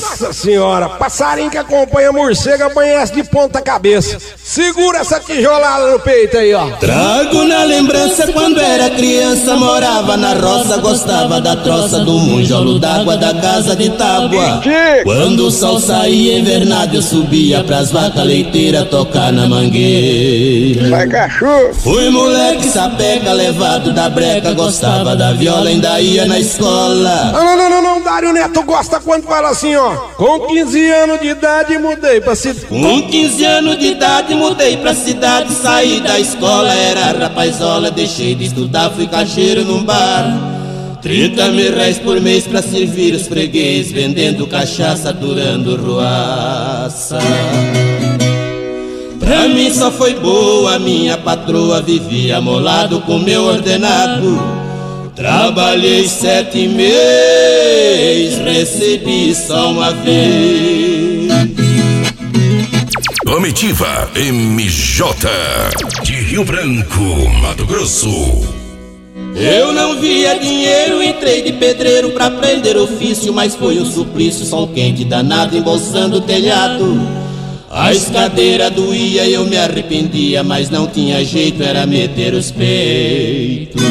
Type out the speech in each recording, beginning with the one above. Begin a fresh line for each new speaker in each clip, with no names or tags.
Nossa senhora, passarinho que acompanha morcego amanhece de ponta cabeça. Segura essa tijolada no peito aí, ó.
Trago na lembrança quando era criança, morava na roça, gostava da troça do monjolo d'água da casa de tábua. Quando o sol saía invernado eu subia pras vacas leiteiras tocar na mangueira.
Vai cachorro.
Fui moleque sapeca, levado da breca, gostava da viola, ainda ia na escola.
Não, Dário Neto gosta quando fala assim, ó. Com 15 anos de idade mudei pra cidade.
Com 15 anos de idade mudei pra cidade, saí da escola, era rapazola, deixei de estudar, fui caixeiro num bar. 30 mil reais por mês pra servir os freguês, vendendo cachaça, durando ruaça. Pra mim só foi boa, minha patroa vivia molado com meu ordenado. Trabalhei 7 meses, recebi só uma vez.
Comitiva MJ de Rio Branco, Mato Grosso.
Eu não via dinheiro, entrei de pedreiro pra aprender ofício, mas foi um suplício, sol quente danado embolsando o telhado. A escadeira doía, eu me arrependia, mas não tinha jeito, era meter os peitos.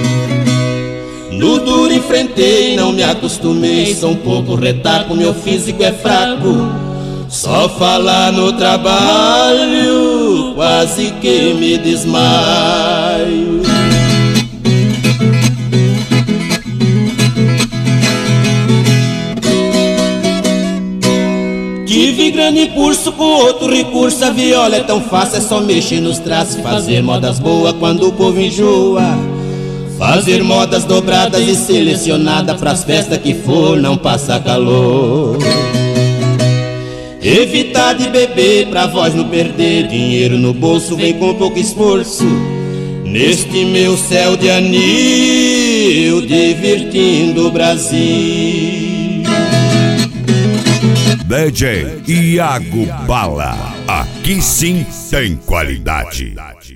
No duro enfrentei, não me acostumei, sou um pouco retaco, meu físico é fraco. Só falar no trabalho, quase que me desmaio. Tive grande impulso com outro recurso, a viola é tão fácil, é só mexer nos traços, fazer modas boas quando o povo enjoa. Fazer modas dobradas e selecionadas pras festas que for, não passa calor. Evitar de beber pra voz não perder, dinheiro no bolso vem com pouco esforço. Neste meu céu de anil, divertindo o Brasil.
DJ Iago Bala, aqui sim tem qualidade.